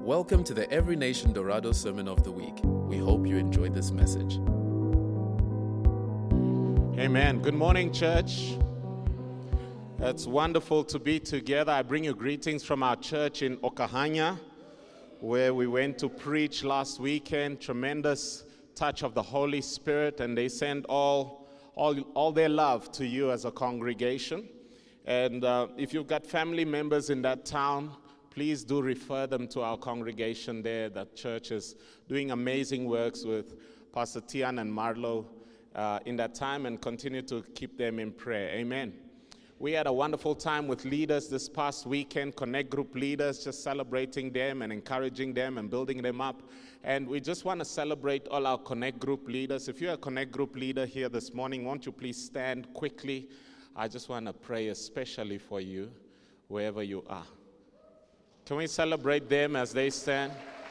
Welcome to the Every Nation Dorado Sermon of the Week. We hope you enjoyed this message. Amen. Good morning, church. It's wonderful to be together. I bring you greetings from our church in Okahanya, where we went to preach last weekend. Tremendous touch of the Holy Spirit, and they send all their love to you as a congregation. And if you've got family members in that town, please do refer them to our congregation there. That church is doing amazing works with Pastor Tian and Marlo in that time, and continue to keep them in prayer. Amen. We had a wonderful time with leaders this past weekend, Connect Group leaders, just celebrating them and encouraging them and building them up. And we just want to celebrate all our Connect Group leaders. If you're a Connect Group leader here this morning, won't you please stand quickly? I just want to pray especially for you, wherever you are. Can we celebrate them as they stand?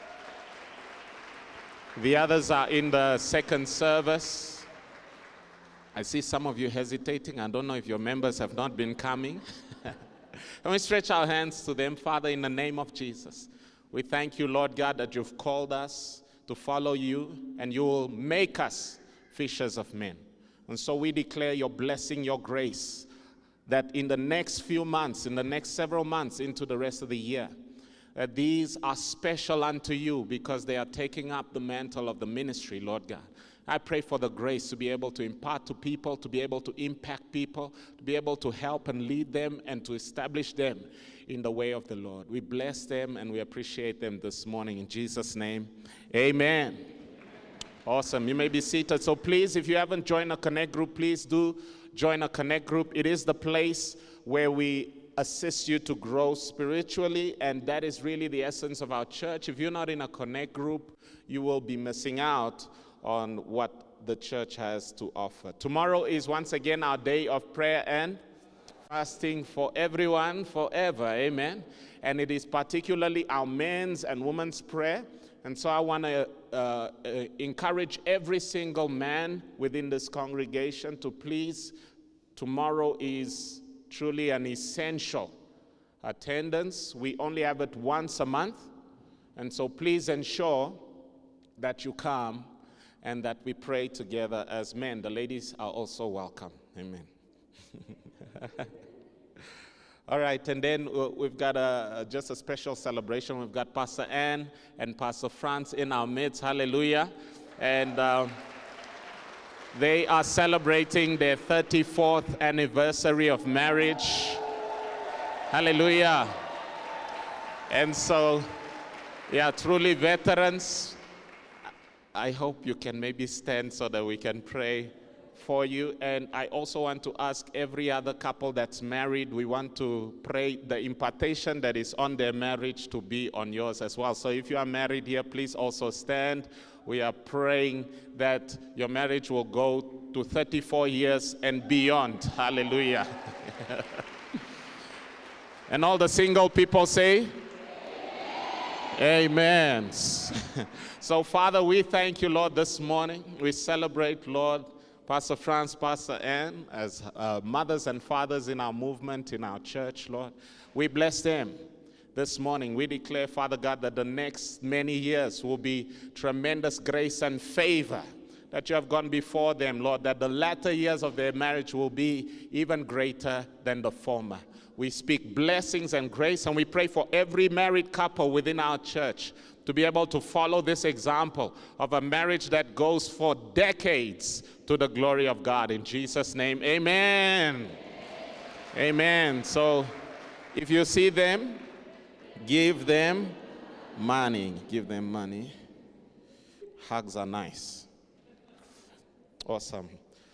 The others are in the second service. I see some of you hesitating. I don't know if your members have not been coming. Can we stretch our hands to them? Father, in the name of Jesus, we thank you, Lord God, that you've called us to follow you, and you will make us fishers of men. And so we declare your blessing, your grace, that in the next few months, in the next several months into the rest of the year, that these are special unto you because they are taking up the mantle of the ministry, Lord God. I pray for the grace to be able to impart to people, to be able to impact people, to be able to help and lead them and to establish them in the way of the Lord. We bless them and we appreciate them this morning. In Jesus' name, amen. Awesome. You may be seated. So please, if you haven't joined a Connect Group, please do join a Connect Group. It is the place where we assist you to grow spiritually, and that is really the essence of our church. If you're not in a Connect Group, you will be missing out on what the church has to offer. Tomorrow is once again our day of prayer and fasting for everyone forever. Amen. And it is particularly our men's and women's prayer. And so I want to encourage every single man within this congregation to please, tomorrow is truly an essential attendance. We only have it once a month. And so please ensure that you come and that we pray together as men. The ladies are also welcome. Amen. All right, and then we've got just a special celebration. We've got Pastor Ann and Pastor Franz in our midst. Hallelujah. And they are celebrating their 34th anniversary of marriage. Hallelujah. And so, yeah, truly veterans. I hope you can maybe stand so that we can pray for you. And I also want to ask every other couple that's married, we want to pray the impartation that is on their marriage to be on yours as well. So if you are married here, please also stand. We are praying that your marriage will go to 34 years and beyond. Hallelujah. And all the single people say, Amen. So, Father, we thank you, Lord, this morning. We celebrate, Lord, Pastor Franz, Pastor Ann, as mothers and fathers in our movement, in our church, Lord. We bless them this morning. We declare, Father God, that the next many years will be tremendous grace and favor that you have gone before them, Lord, that the latter years of their marriage will be even greater than the former. We speak blessings and grace, and we pray for every married couple within our church to be able to follow this example of a marriage that goes for decades to the glory of God. In Jesus' name, amen. Amen. So if you see them, give them money. Give them money. Hugs are nice. Awesome.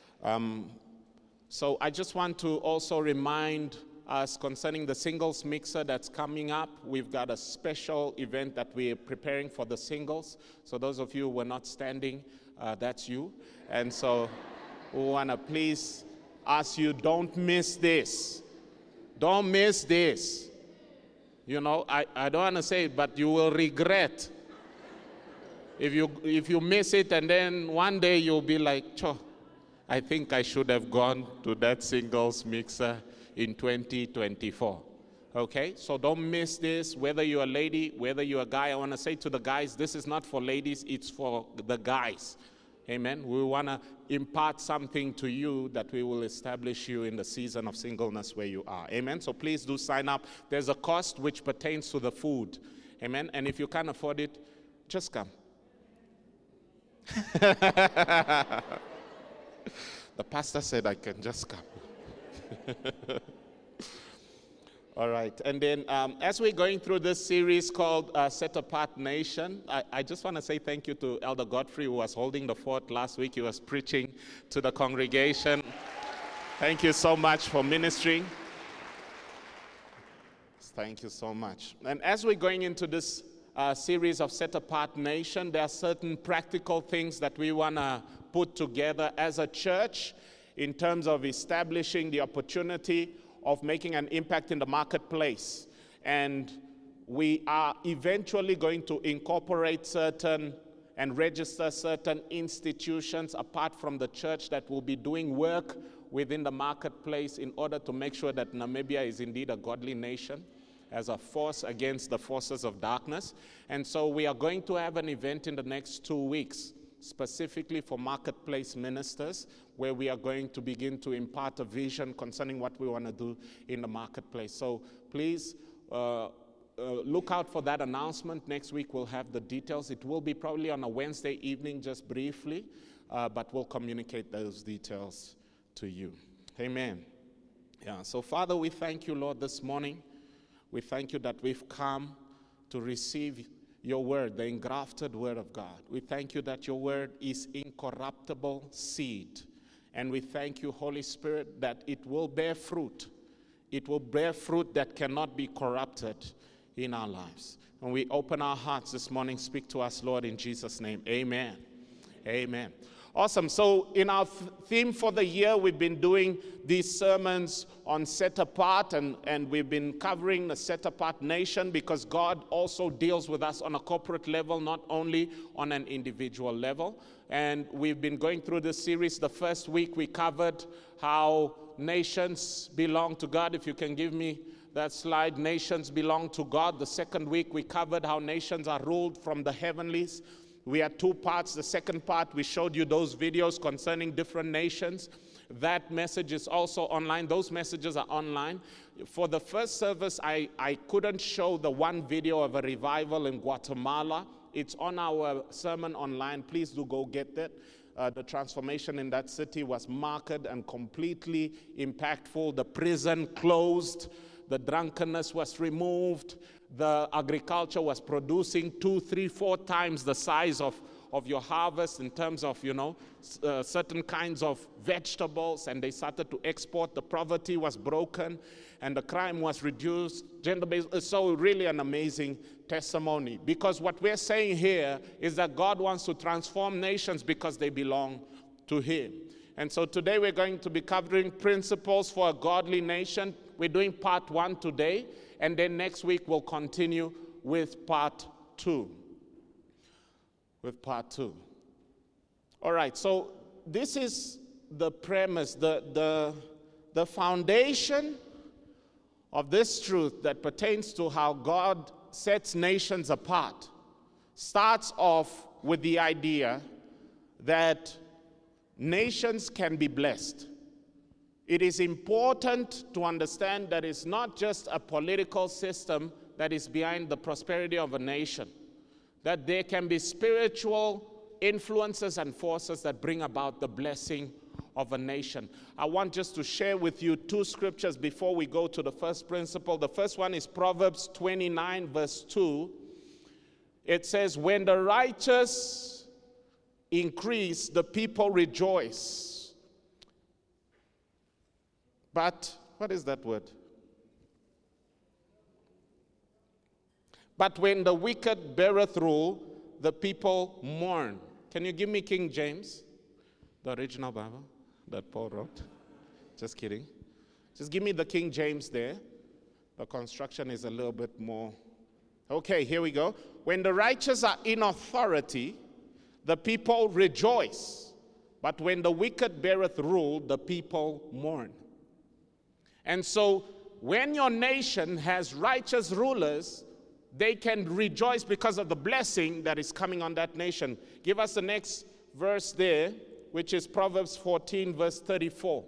So I just want to also remind us concerning the singles mixer that's coming up. We've got a special event that we're preparing for the singles. So those of you who were not standing, that's you. And so we want to please ask you, don't miss this. Don't miss this. You know, I don't want to say it, but you will regret if you miss it, and then one day you'll be like, Cho, I think I should have gone to that singles mixer in 2024. Okay, so don't miss this, whether you're a lady, whether you're a guy. I want to say to the guys, this is not for ladies, it's for the guys. Amen. We want to impart something to you that we will establish you in the season of singleness where you are. Amen. So please do sign up. There's a cost which pertains to the food. Amen. And if you can't afford it, just come. The pastor said I can just come. All right, and then as we're going through this series called Set Apart Nation, I just want to say thank you to Elder Godfrey, who was holding the fort last week. He was preaching to the congregation. Thank you so much for ministering. Thank you so much. And as we're going into this series of Set Apart Nation, there are certain practical things that we want to put together as a church in terms of establishing the opportunity of making an impact in the marketplace. And we are eventually going to incorporate certain and register certain institutions apart from the church that will be doing work within the marketplace in order to make sure that Namibia is indeed a godly nation as a force against the forces of darkness. And so we are going to have an event in the next 2 weeks, specifically for marketplace ministers, where we are going to begin to impart a vision concerning what we want to do in the marketplace. So please look out for that announcement. Next week we'll have the details. It will be probably on a Wednesday evening, just briefly, but we'll communicate those details to you. Amen. Yeah. So Father, we thank you, Lord, this morning. We thank you that we've come to receive your word, the engrafted word of God. We thank you that your word is incorruptible seed. And we thank you, Holy Spirit, that it will bear fruit. It will bear fruit that cannot be corrupted in our lives. And we open our hearts this morning. Speak to us, Lord, in Jesus' name. Amen. Amen. Awesome. So in our theme for the year, we've been doing these sermons on set apart, and we've been covering the set apart nation because God also deals with us on a corporate level, not only on an individual level. And we've been going through this series. The first week we covered how nations belong to God. If you can give me that slide, nations belong to God. The second week we covered how nations are ruled from the heavenlies. We had 2 parts. The second part, we showed you those videos concerning different nations. That message is also online. Those messages are online. For the first service, I couldn't show the one video of a revival in Guatemala. It's on our sermon online. Please do go get that. The transformation in that city was marked and completely impactful. The prison closed. The drunkenness was removed. The agriculture was producing 2, 3, 4 times the size of your harvest in terms of, certain kinds of vegetables, and they started to export. The poverty was broken, and the crime was reduced. Gender-based, so really an amazing testimony. Because what we're saying here is that God wants to transform nations because they belong to Him. And so today we're going to be covering principles for a godly nation. We're doing part 1 today, and then next week we'll continue with part 2. All right, so this is the premise, the foundation of this truth that pertains to how God sets nations apart. Starts off with the idea that nations can be blessed. It is important to understand that it's not just a political system that is behind the prosperity of a nation, that there can be spiritual influences and forces that bring about the blessing of a nation. I want just to share with you 2 scriptures before we go to the first principle. The first one is Proverbs 29, verse 2. It says, "When the righteous increase, the people rejoice. But," what is that word? "But when the wicked beareth rule, the people mourn." Can you give me King James, the original Bible that Paul wrote? Just kidding. Just give me the King James there. The construction is a little bit more. Okay, here we go. "When the righteous are in authority, the people rejoice. But when the wicked beareth rule, the people mourn." And so when your nation has righteous rulers, they can rejoice because of the blessing that is coming on that nation. Give us the next verse there, which is Proverbs 14, verse 34.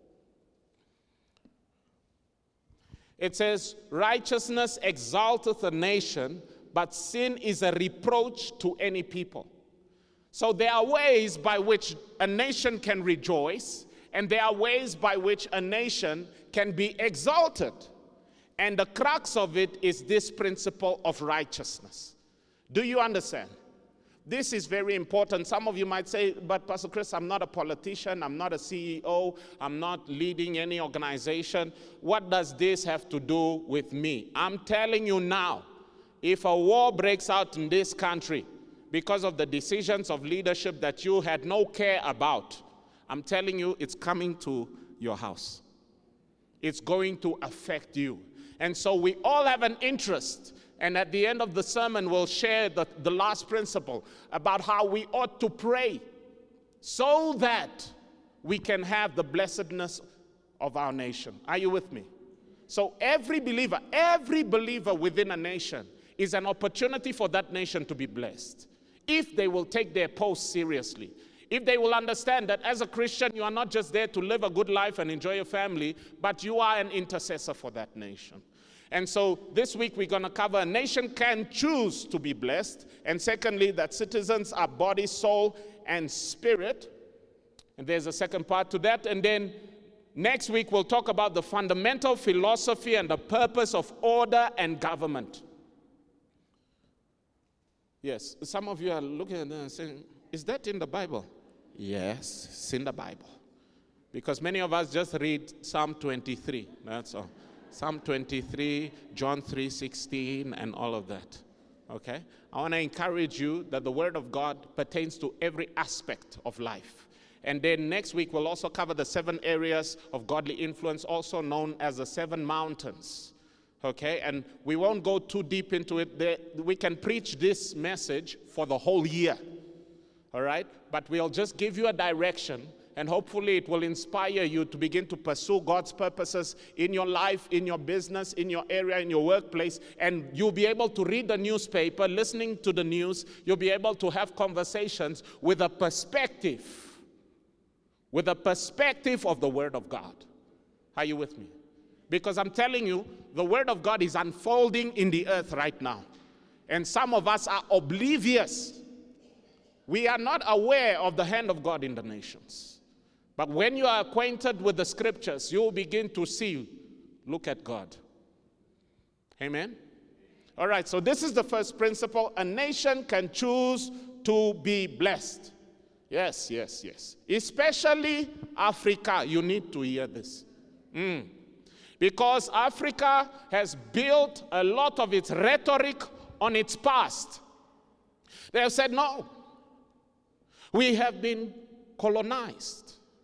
It says, righteousness exalteth a nation, but sin is a reproach to any people. So there are ways by which a nation can rejoice, and there are ways by which a nation can be exalted. And the crux of it is this principle of righteousness. Do you understand? This is very important. Some of you might say, but Pastor Chris, I'm not a politician, I'm not a CEO, I'm not leading any organization. What does this have to do with me? I'm telling you now, if a war breaks out in this country because of the decisions of leadership that you had no care about, I'm telling you, it's coming to your house. It's going to affect you. And so we all have an interest. And at the end of the sermon, we'll share the last principle about how we ought to pray so that we can have the blessedness of our nation. Are you with me? So every believer within a nation is an opportunity for that nation to be blessed, if they will take their post seriously. If they will understand that as a Christian, you are not just there to live a good life and enjoy your family, but you are an intercessor for that nation. And so this week we're going to cover a nation can choose to be blessed. And secondly, that citizens are body, soul, and spirit. And there's a second part to that. And then next week we'll talk about the fundamental philosophy and the purpose of order and government. Yes, some of you are looking at that and saying, is that in the Bible? Yes, it's in the Bible. Because many of us just read Psalm 23, that's all. Psalm 23, John 3:16, and all of that, okay? I want to encourage you that the Word of God pertains to every aspect of life. And then next week, we'll also cover the 7 areas of godly influence, also known as the 7 mountains, okay? And we won't go too deep into it. We can preach this message for the whole year, all right? But we'll just give you a direction, and hopefully it will inspire you to begin to pursue God's purposes in your life, in your business, in your area, in your workplace. And you'll be able to read the newspaper, listening to the news. You'll be able to have conversations with a perspective of the Word of God. Are you with me? Because I'm telling you, the Word of God is unfolding in the earth right now. And some of us are oblivious. We are not aware of the hand of God in the nations. But when you are acquainted with the scriptures, you will begin to see, look at God. Amen? All right, so this is the first principle. A nation can choose to be blessed. Yes. Especially Africa, you need to hear this. Because Africa has built a lot of its rhetoric on its past. They have said, no, we have been colonized.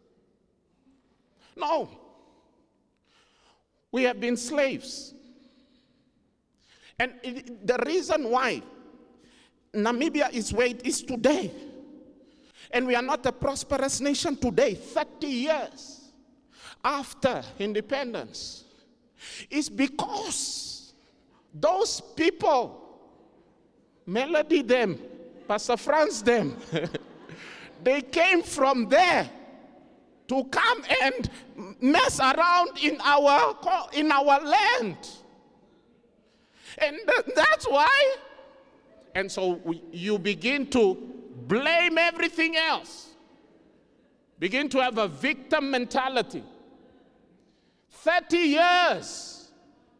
No, we have been slaves. And the reason why Namibia is where it is today, and we are not a prosperous nation today, 30 years after independence, is because those people, Melody them, Pastor Franz them, they came from there to come and mess around in our land. And that's why. And so you begin to blame everything else. Begin to have a victim mentality. 30 years.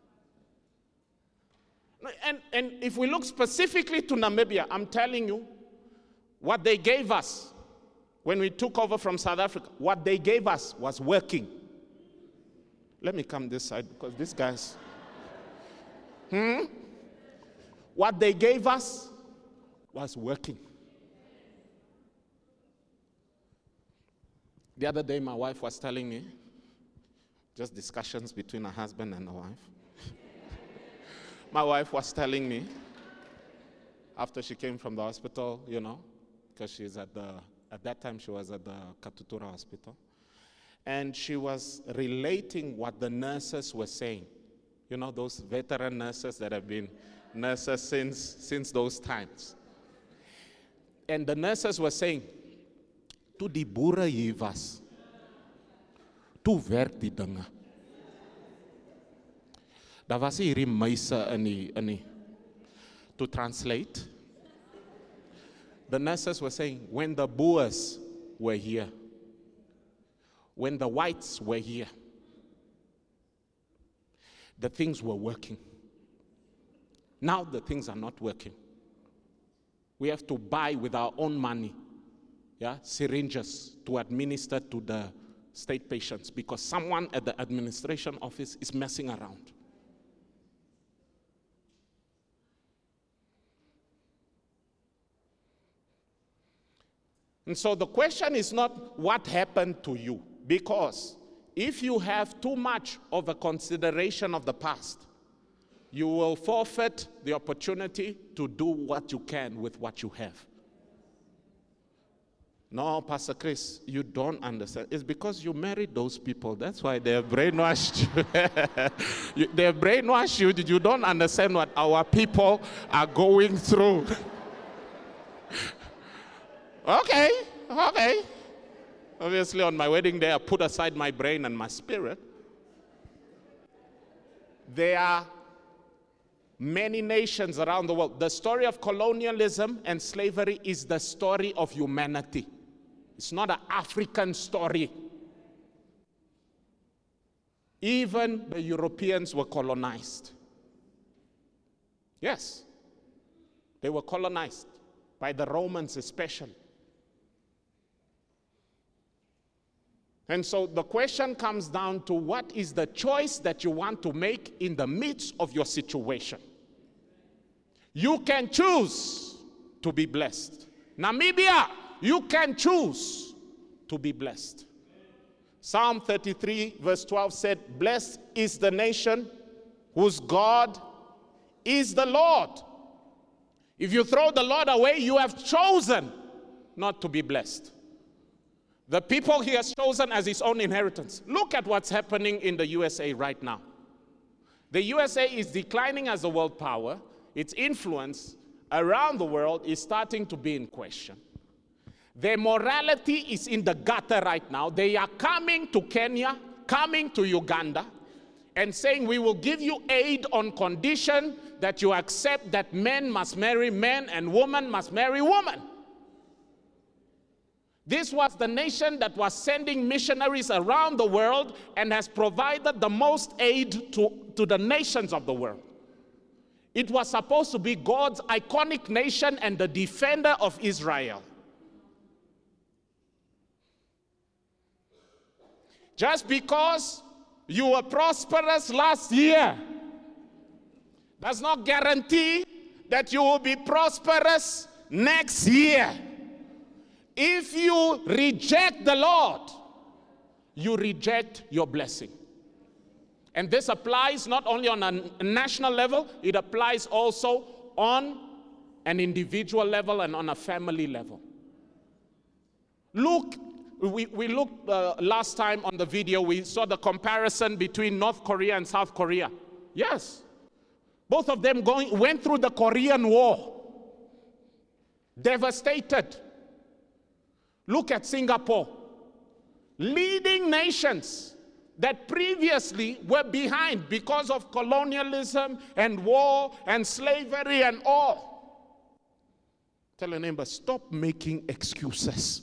And if we look specifically to Namibia, I'm telling you, what they gave us when we took over from South Africa, what they gave us was working. Let me come this side because these guys. What they gave us was working. The other day, my wife was telling me, just discussions between a husband and a wife. My wife was telling me, after she came from the hospital, because she's at that time she was at the Katutura hospital, and she was relating what the nurses were saying You know, those veteran nurses that have been nurses since those times. And the nurses were saying, "Toe die boere hier was, toe werk die dinge." Daar was hierdie meise in die to translate. The nurses were saying, when the Boers were here, when the whites were here, the things were working. Now the things are not working. We have to buy with our own money, syringes to administer to the state patients because someone at the administration office is messing around. And so the question is not what happened to you, because if you have too much of a consideration of the past, you will forfeit the opportunity to do what you can with what you have. No, Pastor Chris, you don't understand. It's because you married those people. That's why they have brainwashed you. They have brainwashed you. You don't understand what our people are going through. Okay. Obviously, on my wedding day, I put aside my brain and my spirit. There are many nations around the world. The story of colonialism and slavery is the story of humanity. It's not an African story. Even the Europeans were colonized. Yes, they were colonized by the Romans especially. And so the question comes down to what is the choice that you want to make in the midst of your situation. You can choose to be blessed. Namibia, you can choose to be blessed. Psalm 33 verse 12 said, "Blessed is the nation whose God is the Lord." If you throw the Lord away, you have chosen not to be blessed. The people he has chosen as his own inheritance. Look at what's happening in the USA right now. The USA is declining as a world power. Its influence around the world is starting to be in question. Their morality is in the gutter right now. They are coming to Kenya, coming to Uganda, and saying, "We will give you aid on condition that you accept that men must marry men and women must marry women." This was the nation that was sending missionaries around the world and has provided the most aid to the nations of the world. It was supposed to be God's iconic nation and the defender of Israel. Just because you were prosperous last year does not guarantee that you will be prosperous next year. If you reject the Lord, you reject your blessing. And this applies not only on a national level, it applies also on an individual level and on a family level. Look, we looked last time on the video, we saw the comparison between North Korea and South Korea. Yes, both of them went through the Korean War, devastated. Look at Singapore, leading nations that previously were behind because of colonialism and war and slavery and all. Tell your neighbor, stop making excuses.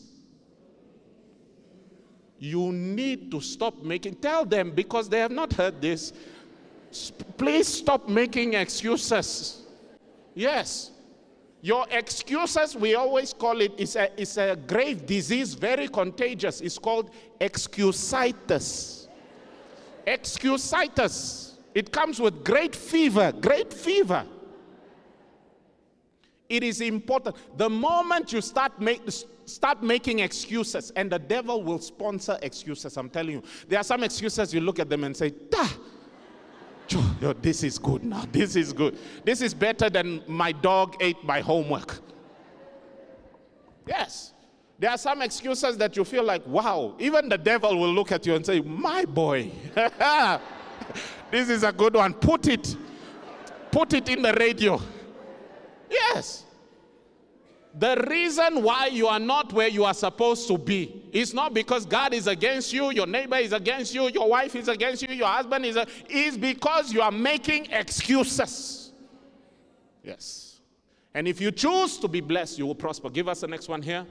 You need to stop making, tell them, because they have not heard this, please stop making excuses. Yes. Your excuses, we always call it, is a grave disease, very contagious. It's called excusitis. Excusitis. It comes with great fever, great fever. It is important. The moment you start making excuses, and the devil will sponsor excuses, I'm telling you. There are some excuses you look at them and say, this is good now. This is good. This is better than my dog ate my homework. Yes. There are some excuses that you feel like, wow. Even the devil will look at you and say, my boy. This is a good one. Put it in the radio. Yes. The reason why you are not where you are supposed to be is not because God is against you, your neighbor is against you, your wife is against you, your husband is because you are making excuses. Yes. And if you choose to be blessed, you will prosper. Give us the next one here.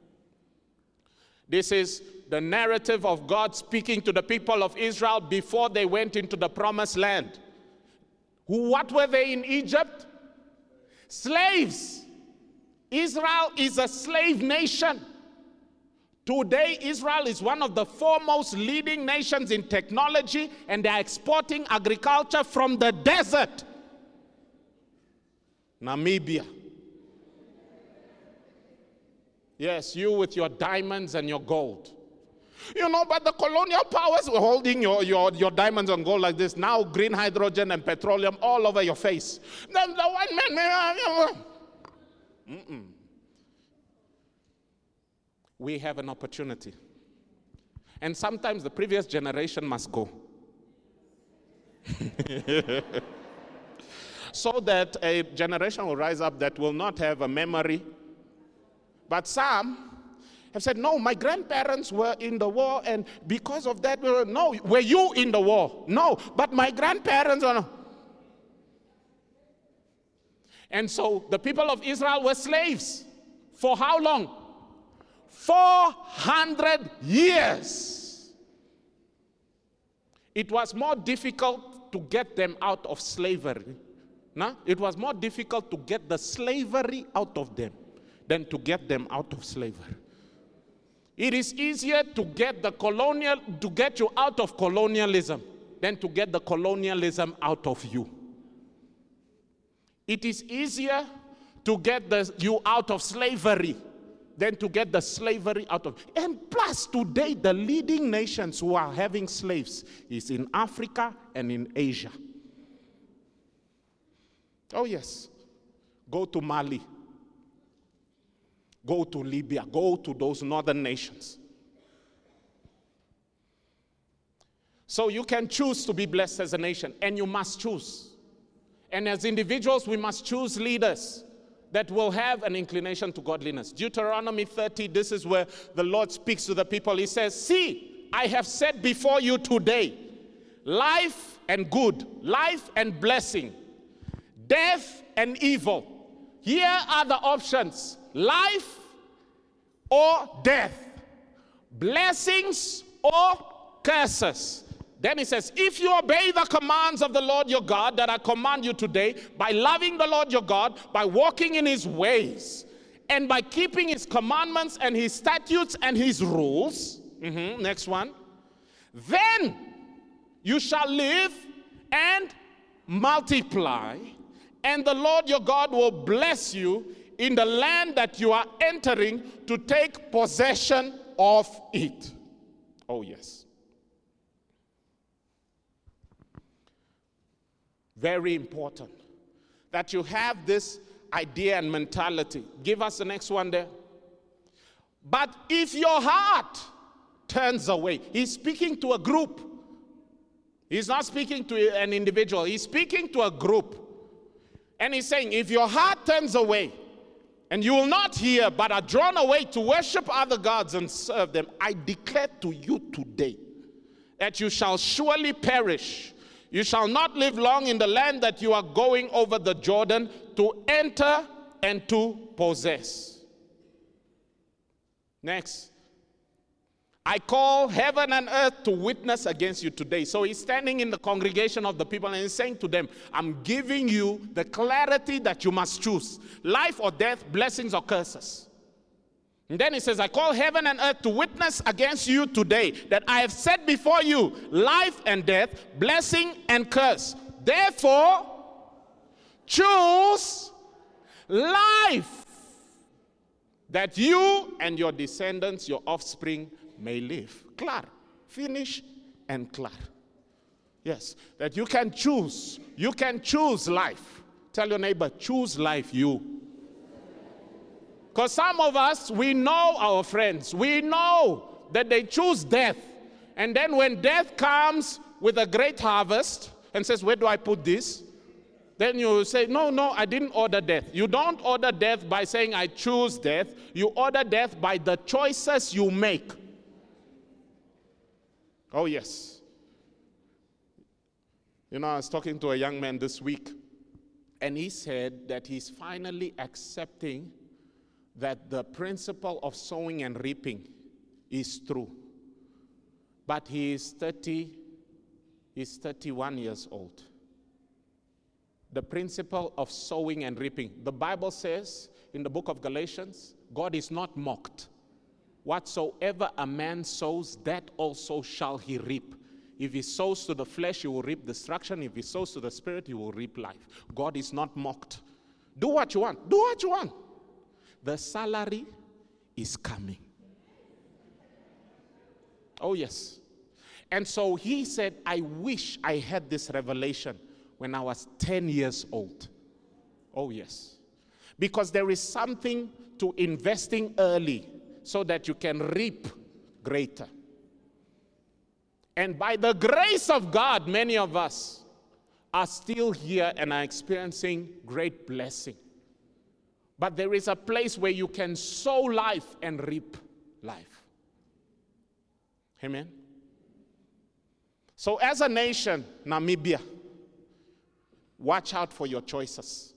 This is the narrative of God speaking to the people of Israel before they went into the promised land. What were they in Egypt? Slaves. Israel is a slave nation. Today, Israel is one of the foremost leading nations in technology, and they are exporting agriculture from the desert. Namibia. Yes, you with your diamonds and your gold. You know, but the colonial powers were holding your diamonds and gold like this. Now green hydrogen and petroleum all over your face. The white man. We have an opportunity. And sometimes the previous generation must go. So that a generation will rise up that will not have a memory. But some have said, no, my grandparents were in the war, and because of that, no, were you in the war? No, but my grandparents were. And so the people of Israel were slaves. For how long? 400 years. It was more difficult to get them out of slavery. No? It was more difficult to get the slavery out of them than to get them out of slavery. It is easier to get you out of colonialism than to get the colonialism out of you. It is easier to get you out of slavery than to get the slavery out of. And plus, today, the leading nations who are having slaves is in Africa and in Asia. Oh, yes. Go to Mali. Go to Libya. Go to those northern nations. So you can choose to be blessed as a nation, and you must choose. And as individuals, we must choose leaders that will have an inclination to godliness. Deuteronomy 30, this is where the Lord speaks to the people. He says, see, I have set before you today life and good, life and blessing, death and evil. Here are the options: life or death, blessings or curses. Then he says, if you obey the commands of the Lord your God that I command you today, by loving the Lord your God, by walking in his ways, and by keeping his commandments and his statutes and his rules, next one, then you shall live and multiply, and the Lord your God will bless you in the land that you are entering to take possession of it. Oh, yes. Very important that you have this idea and mentality. Give us the next one there. But if your heart turns away, he's speaking to a group. He's not speaking to an individual. He's speaking to a group. And he's saying, if your heart turns away, and you will not hear, but are drawn away to worship other gods and serve them, I declare to you today that you shall surely perish. You shall not live long in the land that you are going over the Jordan to enter and to possess. Next. I call heaven and earth to witness against you today. So he's standing in the congregation of the people and he's saying to them, I'm giving you the clarity that you must choose. Life or death, blessings or curses. And then he says, I call heaven and earth to witness against you today that I have set before you life and death, blessing and curse. Therefore, choose life, that you and your descendants, your offspring, may live. Clar. Finish and clar. Yes, that you can choose. You can choose life. Tell your neighbor, choose life, you. Because some of us, we know our friends. We know that they choose death. And then when death comes, with a great harvest and says, where do I put this? Then you say, no, I didn't order death. You don't order death by saying, I choose death. You order death by the choices you make. Oh, yes. You know, I was talking to a young man this week, and he said that he's finally accepting that the principle of sowing and reaping is true. But he's 31 years old. The principle of sowing and reaping. The Bible says in the book of Galatians, God is not mocked. Whatsoever a man sows, that also shall he reap. If he sows to the flesh, he will reap destruction. If he sows to the spirit, he will reap life. God is not mocked. Do what you want. Do what you want. The salary is coming. Oh, yes. And so he said, I wish I had this revelation when I was 10 years old. Oh, yes. Because there is something to investing early so that you can reap greater. And by the grace of God, many of us are still here and are experiencing great blessing. But there is a place where you can sow life and reap life. Amen. So as a nation, Namibia, watch out for your choices.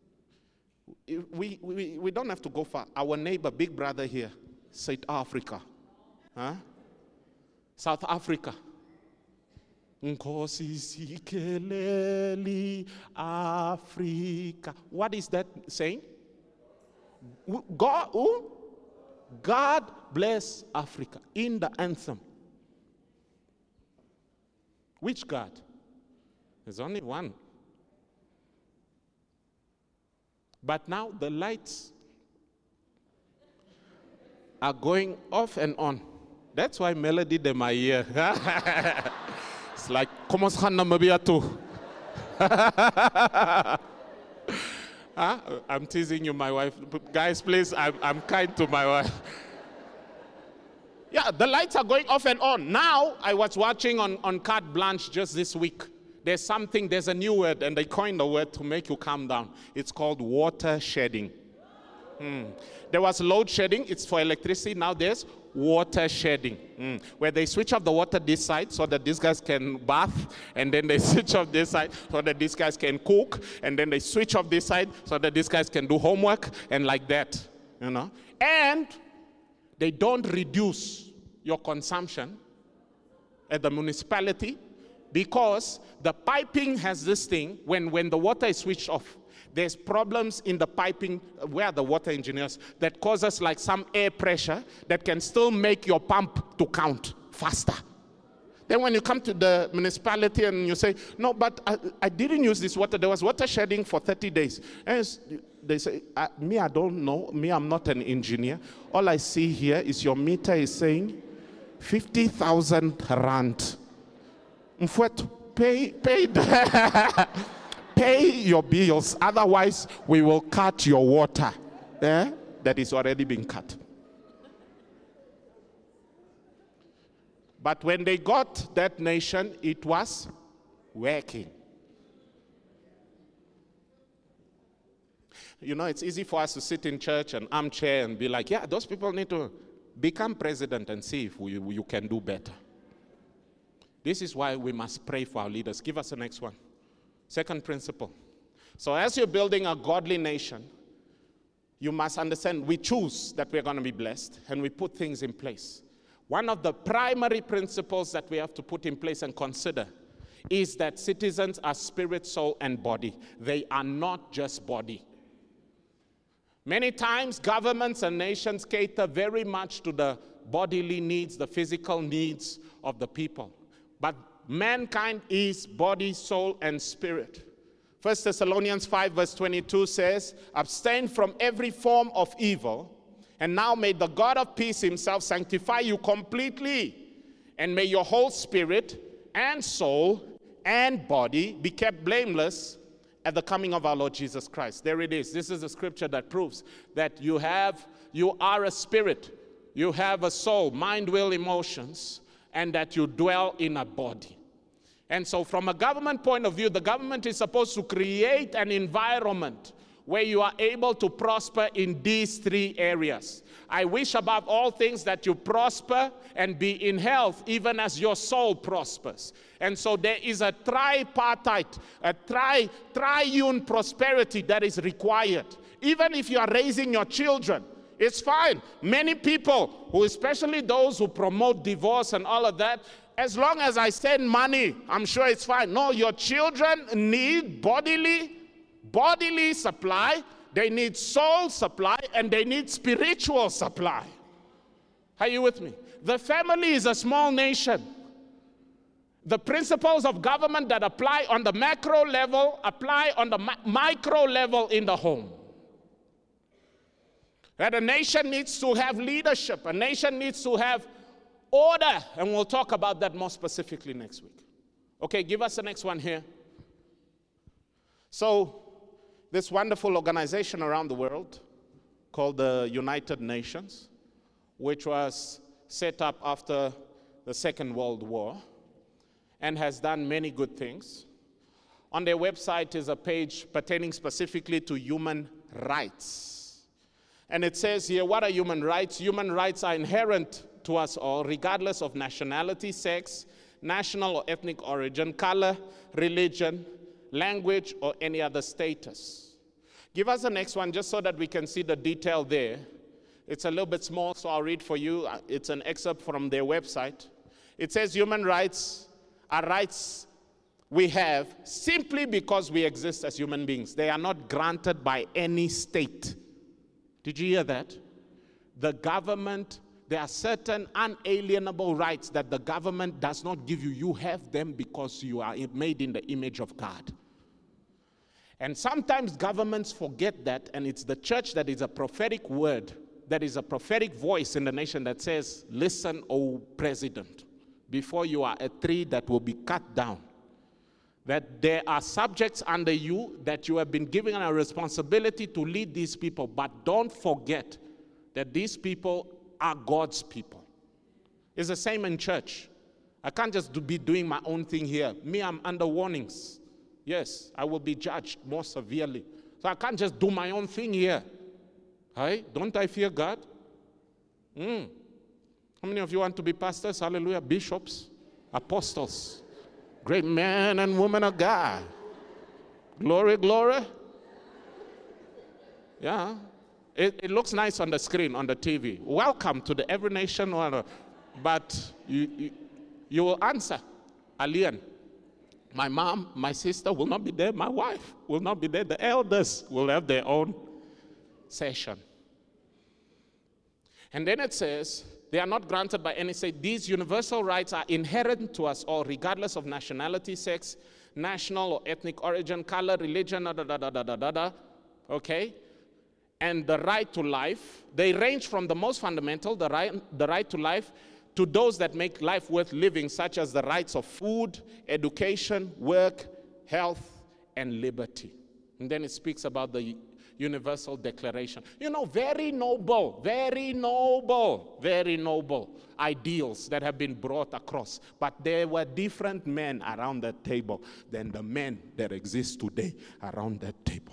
We don't have to go far. Our neighbor, big brother here, South Africa. South Africa. Nkosi sikeleli Africa. What is that saying? God, who? God bless Africa in the anthem. Which God? There's only one. But now the lights are going off and on. That's why melody in my ear. It's like, como se chama Namibia too? I'm teasing you, my wife. Guys, please, I'm kind to my wife. Yeah, the lights are going off and on. Now, I was watching on Carte Blanche just this week. There's a new word, and they coined the word to make you calm down. It's called water shedding. There was load shedding, it's for electricity. Now there's water shedding, where they switch off the water this side so that these guys can bath, and then they switch off this side so that these guys can cook, and then they switch off this side so that these guys can do homework, and like that, you know. And they don't reduce your consumption at the municipality because the piping has this thing, when the water is switched off, there's problems in the piping where the water engineers that causes like some air pressure that can still make your pump to count faster. Then when you come to the municipality and you say, no, but I didn't use this water. There was water shedding for 30 days. And they say, I don't know. I'm not an engineer. All I see here is your meter is saying 50,000 rand. Pay Pay your bills, otherwise we will cut your water that is already been cut. But when they got that nation, it was working. You know, it's easy for us to sit in church and armchair and be like, yeah, those people need to become president and see if you can do better. This is why we must pray for our leaders. Give us the next one. Second principle. So as you're building a godly nation, you must understand we choose that we're going to be blessed and we put things in place. One of the primary principles that we have to put in place and consider is that citizens are spirit, soul, and body. They are not just body. Many times governments and nations cater very much to the bodily needs, the physical needs of the people. But mankind is body, soul, and spirit. 1 Thessalonians 5 verse 22 says, abstain from every form of evil, and now may the God of peace himself sanctify you completely, and may your whole spirit and soul and body be kept blameless at the coming of our Lord Jesus Christ. There it is. This is a scripture that proves that you are a spirit, you have a soul, mind, will, emotions, and that you dwell in a body. And so from a government point of view, the government is supposed to create an environment where you are able to prosper in these three areas. I wish above all things that you prosper and be in health, even as your soul prospers. And so there is a tripartite, a triune prosperity that is required. Even if you are raising your children, it's fine. Many people, who especially those who promote divorce and all of that, as long as I send money, I'm sure it's fine. No, your children need bodily supply, they need soul supply, and they need spiritual supply. Are you with me? The family is a small nation. The principles of government that apply on the macro level apply on the micro level in the home. That a nation needs to have leadership. A nation needs to have order. And we'll talk about that more specifically next week. Okay, give us the next one here. So, this wonderful organization around the world called the United Nations, which was set up after the Second World War and has done many good things. On their website is a page pertaining specifically to human rights. And it says here, what are human rights? Human rights are inherent to us all, regardless of nationality, sex, national or ethnic origin, color, religion, language, or any other status. Give us the next one just so that we can see the detail there. It's a little bit small, so I'll read for you. It's an excerpt from their website. It says human rights are rights we have simply because we exist as human beings. They are not granted by any state. Did you hear that? The government, there are certain unalienable rights that the government does not give you. You have them because you are made in the image of God. And sometimes governments forget that, and it's the church that is a prophetic word, that is a prophetic voice in the nation that says, listen, O president, before you are a tree that will be cut down, that there are subjects under you that you have been given a responsibility to lead these people, but don't forget that these people are God's people. It's the same in church. I can't just be doing my own thing here. Me, I'm under warnings. Yes, I will be judged more severely. So I can't just do my own thing here. Hey, don't I fear God? How many of you want to be pastors? Hallelujah. Bishops, apostles, great men and women of God. Glory, glory. Yeah. It looks nice on the screen, on the TV. Welcome to the Every Nation. But you will answer. Alien. My mom, my sister will not be there. My wife will not be there. The elders will have their own session. And then it says, they are not granted by any state. These universal rights are inherent to us all, regardless of nationality, sex, national or ethnic origin, color, religion, okay? And the right to life, they range from the most fundamental, the right to life, to those that make life worth living, such as the rights of food, education, work, health, and liberty. And then it speaks about the Universal Declaration. You know, very noble ideals that have been brought across. But there were different men around that table than the men that exist today around that table.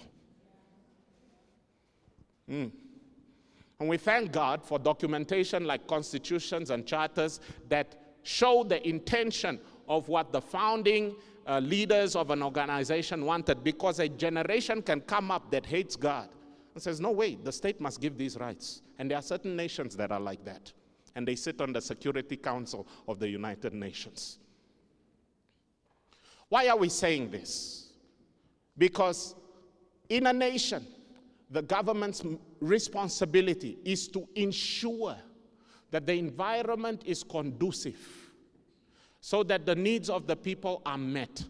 And we thank God for documentation like constitutions and charters that show the intention of what the founding leaders of an organization wanted, because a generation can come up that hates God and says, no way, the state must give these rights. And there are certain nations that are like that. And they sit on the Security Council of the United Nations. Why are we saying this? Because in a nation, the government's responsibility is to ensure that the environment is conducive so that the needs of the people are met.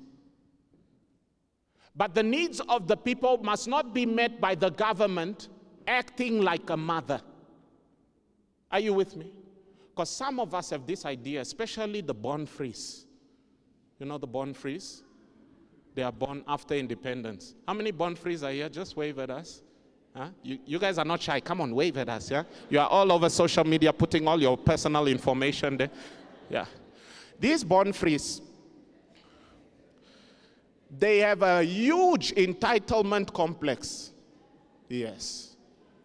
But the needs of the people must not be met by the government acting like a mother. Are you with me? Because some of us have this idea, especially the born-frees. You know the born-frees? They are born after independence. How many born-frees are here? Just wave at us. Huh? You guys are not shy. Come on, wave at us, yeah? You are all over social media putting all your personal information there. Yeah. These born-frees, They have a huge entitlement complex. Yes.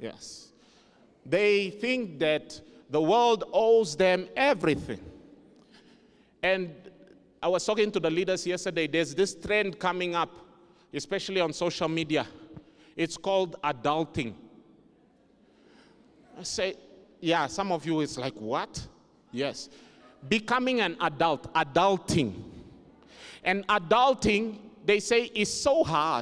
They think that the world owes them everything. And I was talking to the leaders yesterday. There's this trend coming up, especially on social media. It's called adulting. I say, yeah, some of you is like, what? Yes. Becoming an adult, adulting. And adulting, they say, is so hard.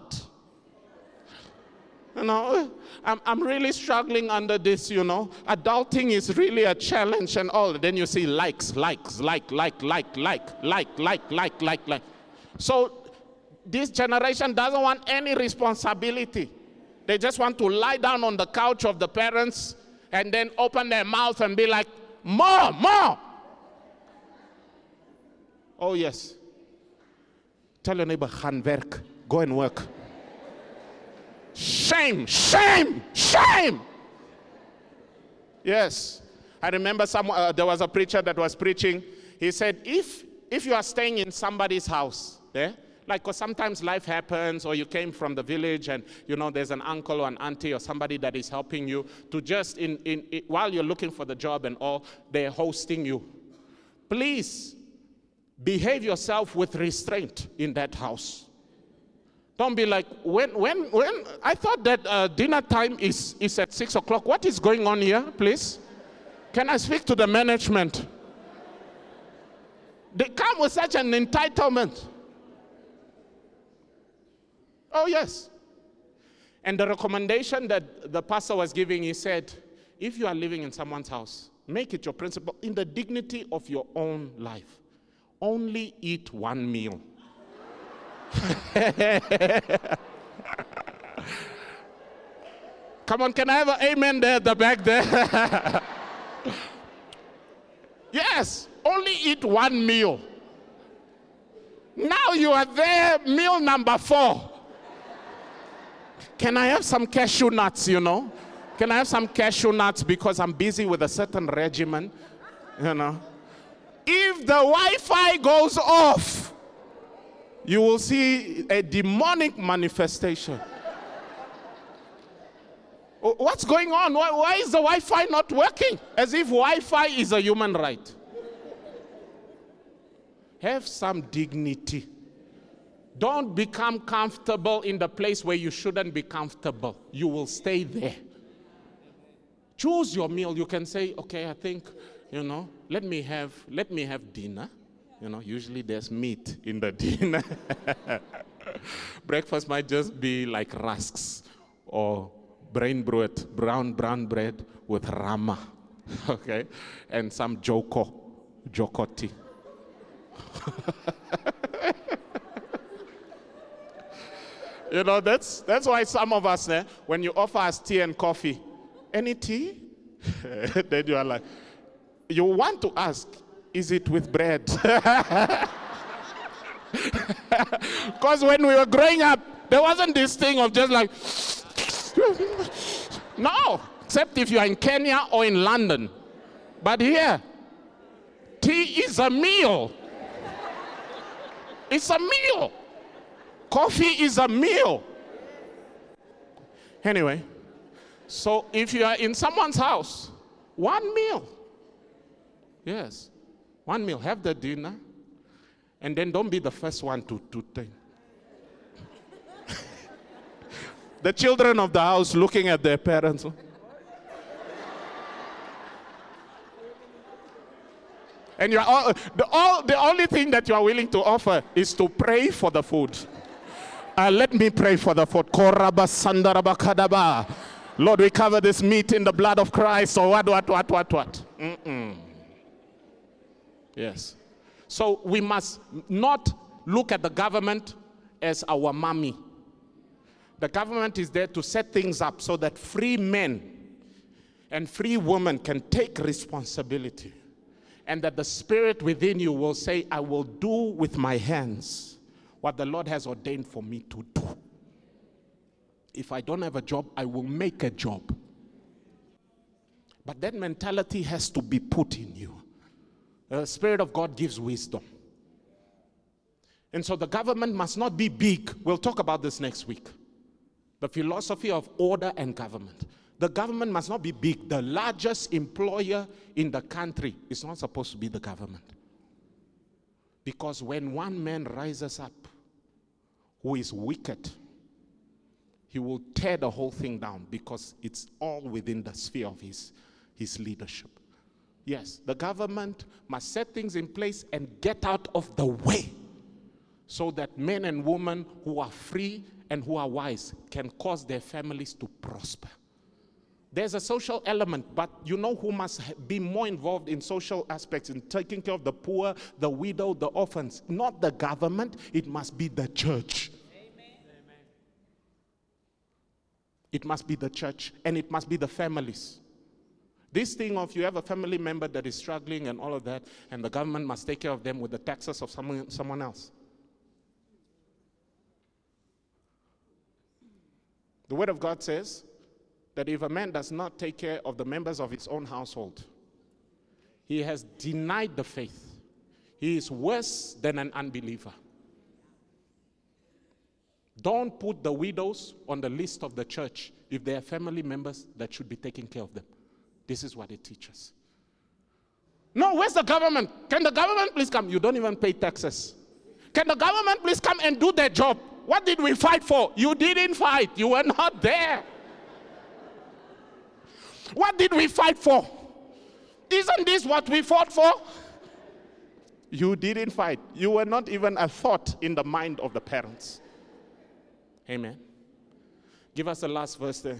You know, I'm really struggling under this, you know. Adulting is really a challenge and all. Then you see likes. So this generation doesn't want any responsibility. They just want to lie down on the couch of the parents and then open their mouth and be like, more. Oh, yes. Tell your neighbor, gaan werk. Go and work. Shame. Yes. I remember there was a preacher that was preaching. He said, if you are staying in somebody's house, like, because sometimes life happens, or you came from the village and, you know, there's an uncle or an auntie or somebody that is helping you to just, while you're looking for the job and all, they're hosting you. Please behave yourself with restraint in that house. Don't be like, when I thought that dinner time is at 6 o'clock. What is going on here, please? Can I speak to the management? They come with such an entitlement. Oh, yes. And the recommendation that the pastor was giving, he said, if you are living in someone's house, make it your principle in the dignity of your own life. Only eat one meal. Come on, can I have an amen there at the back there? Yes, only eat one meal. Now you are there, meal number 4. Can I have some cashew nuts, you know? Can I have some cashew nuts because I'm busy with a certain regimen, you know? If the Wi-Fi goes off, you will see a demonic manifestation. What's going on? Why is the Wi-Fi not working? As if Wi-Fi is a human right. Have some dignity. Don't become comfortable in the place where you shouldn't be comfortable. You will stay there. Choose your meal. You can say, okay, I think, you know, let me have dinner. You know, usually there's meat in the dinner. Breakfast might just be like rusks or brown bread with rama, okay, and some jokoti. You know, that's why some of us, when you offer us tea and coffee, any tea? Then you are like, you want to ask, is it with bread? Because when we were growing up, there wasn't this thing of just like, no, except if you are in Kenya or in London. But here, tea is a meal. It's a meal. Coffee is a meal. Anyway, so if you are in someone's house, one meal. Yes, one meal. Have the dinner, and then don't be the first one to think. The children of the house looking at their parents. And you are the only thing that you are willing to offer is to pray for the food. Let me pray for the food. Lord, we cover this meat in the blood of Christ. Or what? Mm-mm. Yes. So we must not look at the government as our mommy. The government is there to set things up so that free men and free women can take responsibility. And that the spirit within you will say, I will do with my hands what the Lord has ordained for me to do. If I don't have a job, I will make a job. But that mentality has to be put in you. The Spirit of God gives wisdom. And so the government must not be big. We'll talk about this next week. The philosophy of order and government. The government must not be big. The largest employer in the country is not supposed to be the government. Because when one man rises up who is wicked, he will tear the whole thing down because it's all within the sphere of his leadership. Yes, the government must set things in place and get out of the way so that men and women who are free and who are wise can cause their families to prosper. There's a social element, but you know who must be more involved in social aspects, in taking care of the poor, the widow, the orphans? Not the government, it must be the church. Amen. It must be the church, and it must be the families. This thing of you have a family member that is struggling and all of that, and the government must take care of them with the taxes of someone else. The Word of God says that if a man does not take care of the members of his own household, he has denied the faith. He is worse than an unbeliever. Don't put the widows on the list of the church if they are family members that should be taking care of them. This is what it teaches. No, where's the government? Can the government please come? You don't even pay taxes. Can the government please come and do their job? What did we fight for? You didn't fight. You were not there. What did we fight for? Isn't this what we fought for? You didn't fight. You were not even a thought in the mind of the parents. Amen. Give us the last verse there.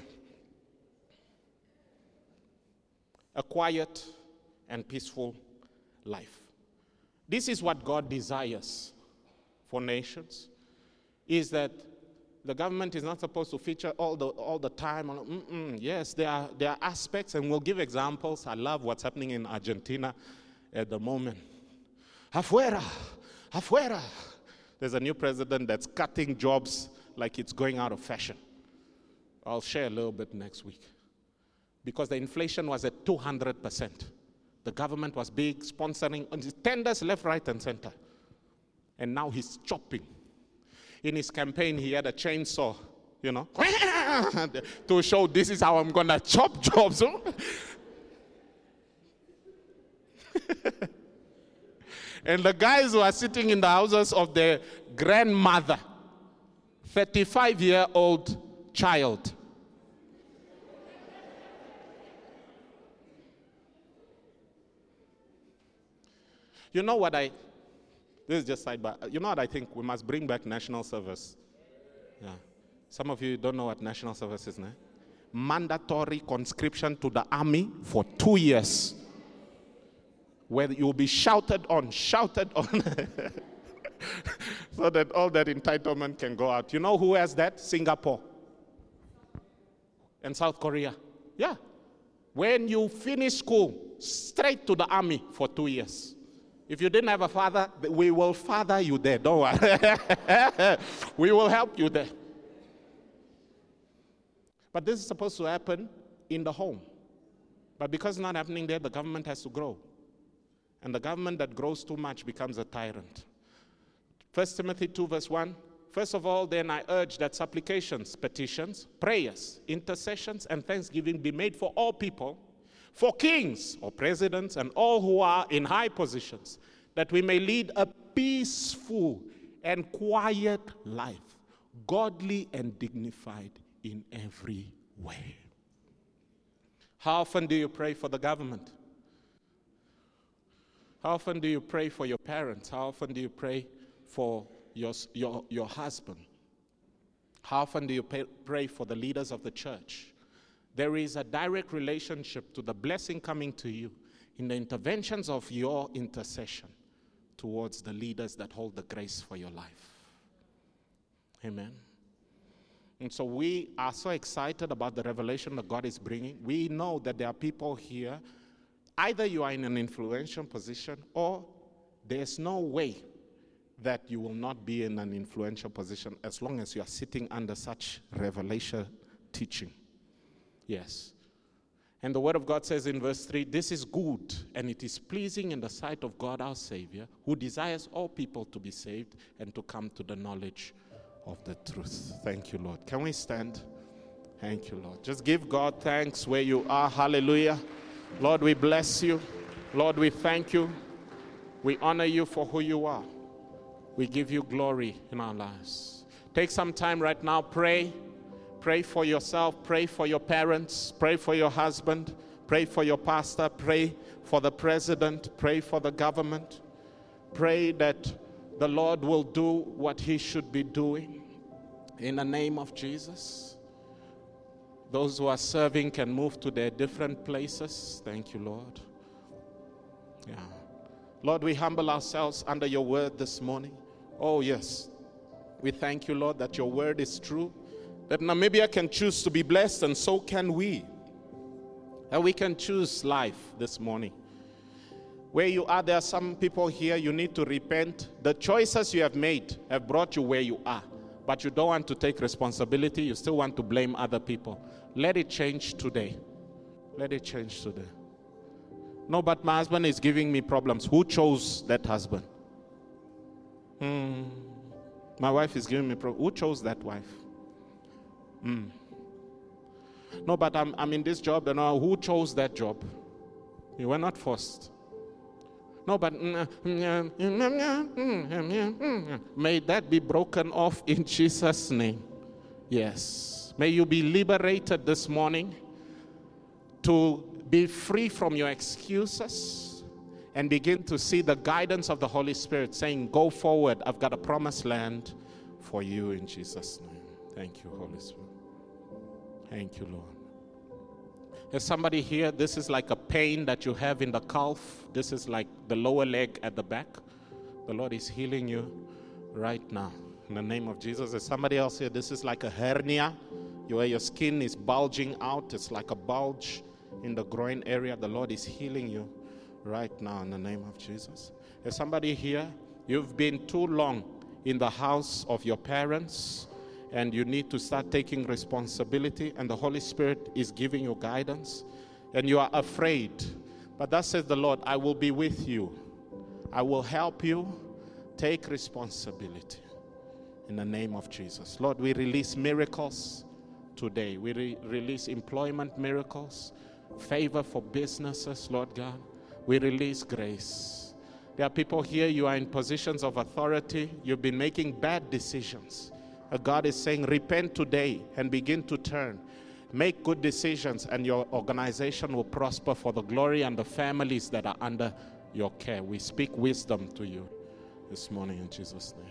A quiet and peaceful life. This is what God desires for nations, is that the government is not supposed to feature all the time. Yes, there are aspects, and we'll give examples. I love what's happening in Argentina at the moment. Afuera, afuera. There's a new president that's cutting jobs like it's going out of fashion. I'll share a little bit next week. Because the inflation was at 200%. The government was big, sponsoring tenders left, right, and center. And now he's chopping. In his campaign, he had a chainsaw, to show this is how I'm going to chop jobs. And the guys who are sitting in the houses of their grandmother, 35-year-old child. You know what this is just sidebar. You know what I think? We must bring back national service. Yeah. Some of you don't know what national service is, no? Mandatory conscription to the army for 2 years. Where you'll be shouted on. So that all that entitlement can go out. You know who has that? Singapore. And South Korea. Yeah. When you finish school, straight to the army for 2 years. If you didn't have a father, we will father you there. Don't worry. We will help you there. But this is supposed to happen in the home. But because it's not happening there, the government has to grow. And the government that grows too much becomes a tyrant. 1 Timothy 2 verse 1. First of all, then I urge that supplications, petitions, prayers, intercessions, and thanksgiving be made for all people, for kings or presidents and all who are in high positions, that we may lead a peaceful and quiet life, godly and dignified in every way. How often do you pray for the government? How often do you pray for your parents? How often do you pray for your husband? How often do you pray for the leaders of the church? There is a direct relationship to the blessing coming to you in the interventions of your intercession towards the leaders that hold the grace for your life. Amen. And so we are so excited about the revelation that God is bringing. We know that there are people here, either you are in an influential position or there's no way that you will not be in an influential position as long as you are sitting under such revelation teaching. Yes. And the Word of God says in verse 3, this is good, and it is pleasing in the sight of God our Savior, who desires all people to be saved and to come to the knowledge of the truth. Thank you, Lord. Can we stand? Thank you, Lord. Just give God thanks where you are. Hallelujah. Lord, we bless you. Lord, we thank you. We honor you for who you are. We give you glory in our lives. Take some time right now. Pray. Pray for yourself. Pray for your parents. Pray for your husband. Pray for your pastor. Pray for the president. Pray for the government. Pray that the Lord will do what he should be doing. In the name of Jesus. Those who are serving can move to their different places. Thank you, Lord. Yeah. Lord, we humble ourselves under your word this morning. Oh, yes. We thank you, Lord, that your word is true. That Namibia can choose to be blessed, and so can we. And we can choose life this morning. Where you are, there are some people here, you need to repent. The choices you have made have brought you where you are. But you don't want to take responsibility. You still want to blame other people. Let it change today. Let it change today. No, but my husband is giving me problems. Who chose that husband? My wife is giving me problems. Who chose that wife? No, but I'm in this job. And who chose that job? You were not forced. No, but may that be broken off in Jesus' name. Yes. May you be liberated this morning to be free from your excuses and begin to see the guidance of the Holy Spirit saying, go forward. I've got a promised land for you in Jesus' name. Thank you, Holy Spirit. Thank you, Lord. There's somebody here, this is like a pain that you have in the calf. This is like the lower leg at the back. The Lord is healing you right now. In the name of Jesus. There's somebody else here, this is like a hernia, where your skin is bulging out. It's like a bulge in the groin area. The Lord is healing you right now in the name of Jesus. There's somebody here, you've been too long in the house of your parents, and you need to start taking responsibility, and the Holy Spirit is giving you guidance, and you are afraid. But thus says the Lord, I will be with you. I will help you take responsibility in the name of Jesus. Lord, we release miracles today. We release employment miracles, favor for businesses, Lord God. We release grace. There are people here, you are in positions of authority. You've been making bad decisions. God is saying, repent today and begin to turn. Make good decisions, and your organization will prosper for the glory and the families that are under your care. We speak wisdom to you this morning in Jesus' name.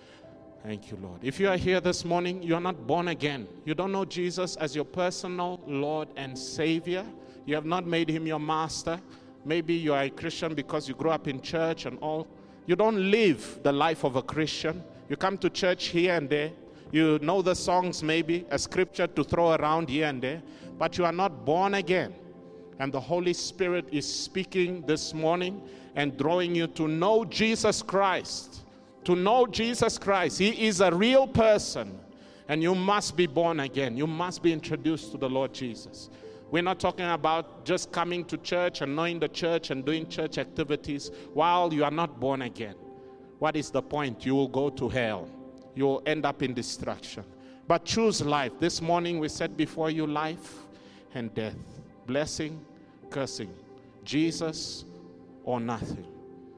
Thank you, Lord. If you are here this morning, you are not born again. You don't know Jesus as your personal Lord and Savior. You have not made him your master. Maybe you are a Christian because you grew up in church and all. You don't live the life of a Christian. You come to church here and there. You know the songs, maybe a scripture to throw around here and there, but you are not born again. And the Holy Spirit is speaking this morning and drawing you to know Jesus Christ. To know Jesus Christ. He is a real person, and you must be born again. You must be introduced to the Lord Jesus. We're not talking about just coming to church and knowing the church and doing church activities while you are not born again. What is the point? You will go to hell. You will end up in destruction. But choose life. This morning we set before you life and death, blessing, cursing, Jesus or nothing.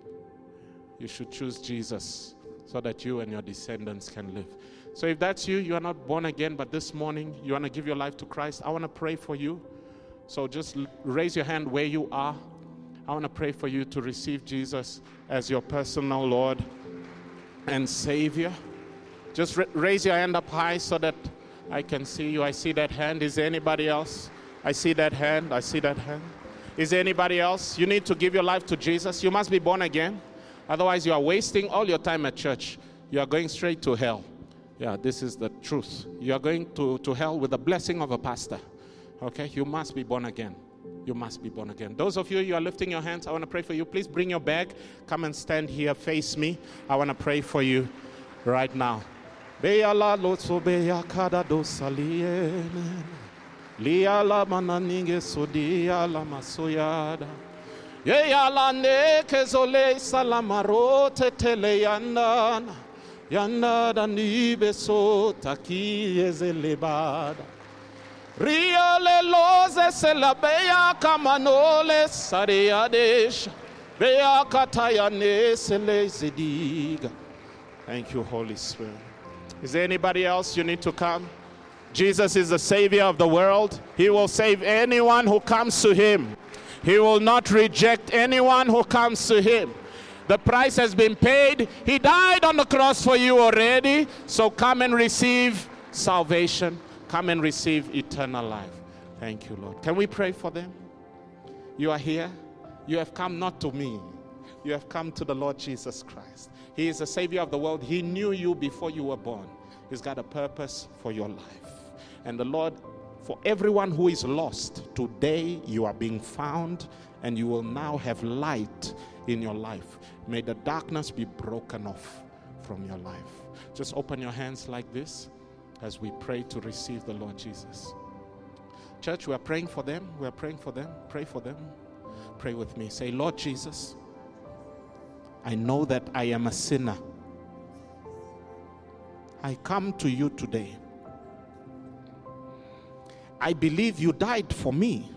You should choose Jesus so that you and your descendants can live. So if that's you, you are not born again, but this morning you want to give your life to Christ, I want to pray for you. So just raise your hand where you are. I want to pray for you to receive Jesus as your personal Lord and Savior. Just raise your hand up high so that I can see you. I see that hand. Is there anybody else? I see that hand. I see that hand. Is there anybody else? You need to give your life to Jesus. You must be born again. Otherwise, you are wasting all your time at church. You are going straight to hell. Yeah, this is the truth. You are going to hell with the blessing of a pastor. Okay? You must be born again. You must be born again. Those of you are lifting your hands, I want to pray for you. Please bring your bag. Come and stand here. Face me. I want to pray for you right now. Lia la mananinge sodia la masoyada. Ye yalande kezole salamarote tele yandana. Yanda nibe so taki ezelebada. Ria le loze se la beya kamanole sareadesha. Beya katayane se le zidiga. Thank you, Holy Spirit. Is there anybody else you need to come? Jesus is the Savior of the world. He will save anyone who comes to Him. He will not reject anyone who comes to Him. The price has been paid. He died on the cross for you already. So come and receive salvation. Come and receive eternal life. Thank you, Lord. Can we pray for them? You are here. You have come not to me. You have come to the Lord Jesus Christ. He is the Savior of the world. He knew you before you were born. He's got a purpose for your life. And the Lord, for everyone who is lost, today you are being found and you will now have light in your life. May the darkness be broken off from your life. Just open your hands like this as we pray to receive the Lord Jesus. Church, we are praying for them. We are praying for them. Pray for them. Pray with me. Say, Lord Jesus, I know that I am a sinner. I come to you today. I believe you died for me,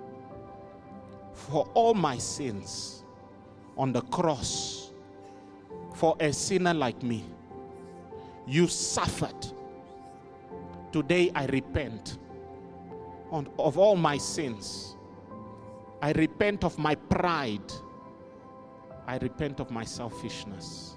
for all my sins on the cross, for a sinner like me. You suffered. Today I repent of all my sins. I repent of my pride. I repent of my selfishness.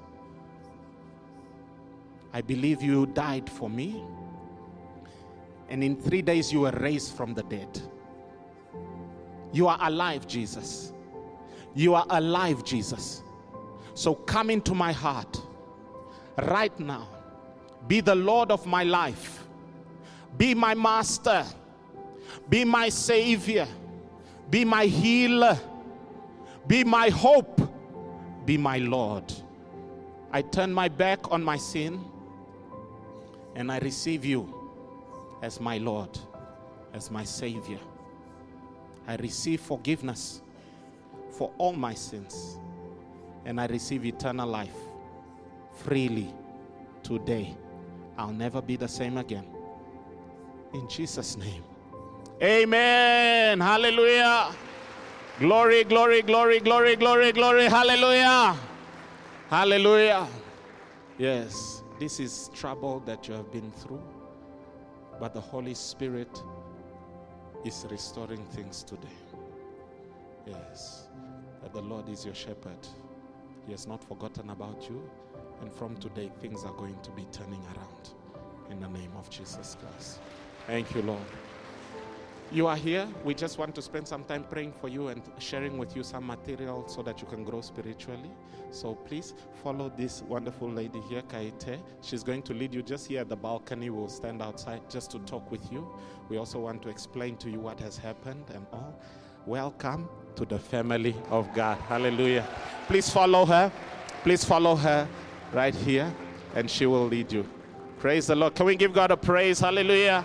I believe you died for me. And in 3 days you were raised from the dead. You are alive, Jesus. You are alive, Jesus. So come into my heart right now. Be the Lord of my life. Be my master. Be my savior. Be my healer. Be my hope. Be my Lord. I turn my back on my sin and I receive you as my Lord, as my Savior. I receive forgiveness for all my sins and I receive eternal life freely today. I'll never be the same again. In Jesus' name. Amen. Hallelujah. Glory, glory, glory, glory, glory, glory. Hallelujah. Hallelujah. Yes, this is trouble that you have been through, but the Holy Spirit is restoring things today. Yes, that the Lord is your shepherd. He has not forgotten about you, and from today things are going to be turning around in the name of Jesus Christ. Thank you, Lord. You are here. We just want to spend some time praying for you and sharing with you some material so that you can grow spiritually. So please follow this wonderful lady here, Kaite. She's going to lead you just here at the balcony. We'll stand outside just to talk with you. We also want to explain to you what has happened and all. Welcome to the family of God. Hallelujah. Please follow her. Please follow her right here and she will lead you. Praise the Lord. Can we give God a praise? Hallelujah.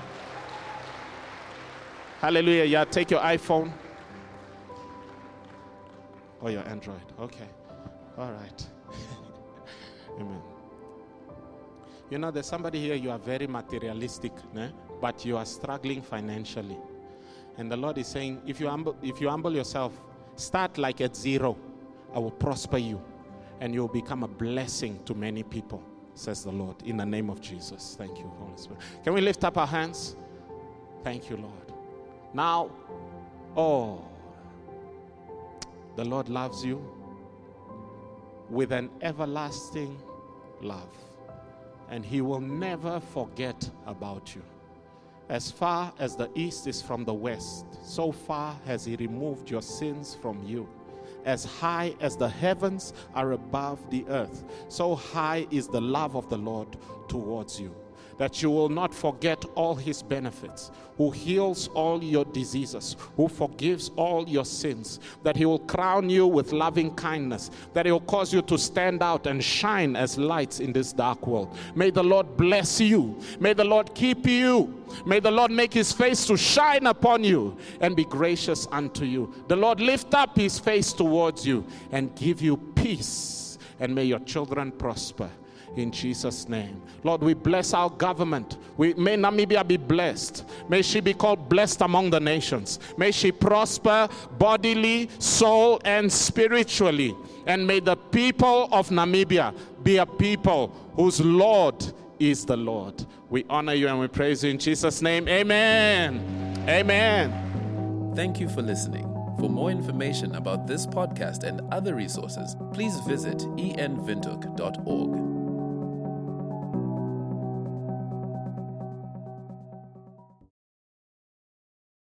Hallelujah. Yeah, take your iPhone or your Android. Okay. All right. Amen. You know, there's somebody here, you are very materialistic, but you are struggling financially. And the Lord is saying, if you humble yourself, start like at zero. I will prosper you and you will become a blessing to many people, says the Lord, in the name of Jesus. Thank you, Holy Spirit. Can we lift up our hands? Thank you, Lord. Now, the Lord loves you with an everlasting love, and He will never forget about you. As far as the east is from the west, so far has He removed your sins from you. As high as the heavens are above the earth, so high is the love of the Lord towards you. that you will not forget all his benefits, who heals all your diseases, who forgives all your sins, that he will crown you with loving kindness, that he will cause you to stand out and shine as lights in this dark world. May the Lord bless you. May the Lord keep you. May the Lord make his face to shine upon you and be gracious unto you. The Lord lift up his face towards you and give you peace. And may your children prosper. In Jesus' name. Lord, we bless our government. May Namibia be blessed. May she be called blessed among the nations. May she prosper bodily, soul, and spiritually. And may the people of Namibia be a people whose Lord is the Lord. We honor you and we praise you in Jesus' name. Amen. Amen. Thank you for listening. For more information about this podcast and other resources, please visit enwindhoek.org.